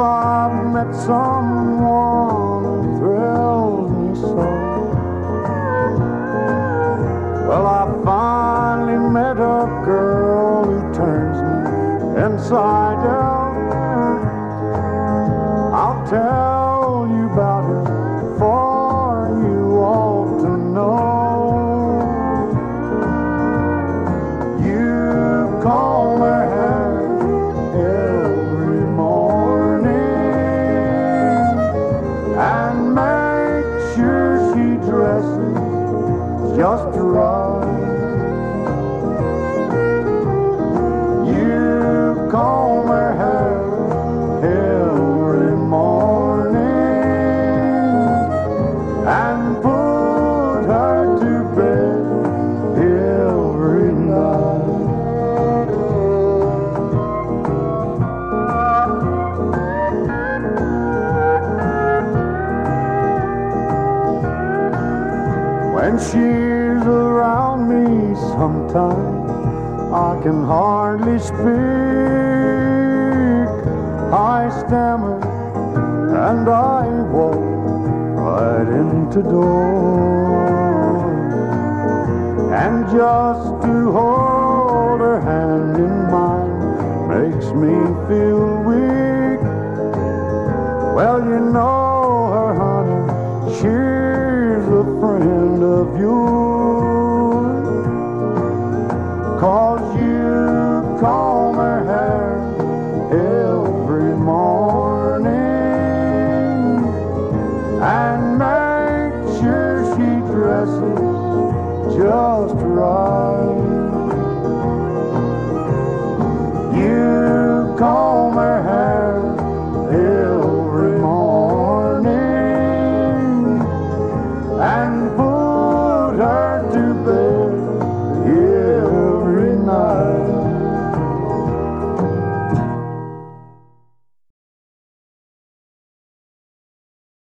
I've met someone who thrills me so. Well, I finally met a girl who turns me inside out. I'll tell you about her, for you ought to know. You comb her hair every morning and make sure she dresses just right. You comb her hair every morning and put her to bed every night. When she's around me sometimes I can hardly speak. I stammer and I walk right into doors. And just to hold her hand in mine makes me feel weak. Well, you know her, honey, she's a friend of yours. 'Cause you comb her hair every morning and make sure she dresses just right. You comb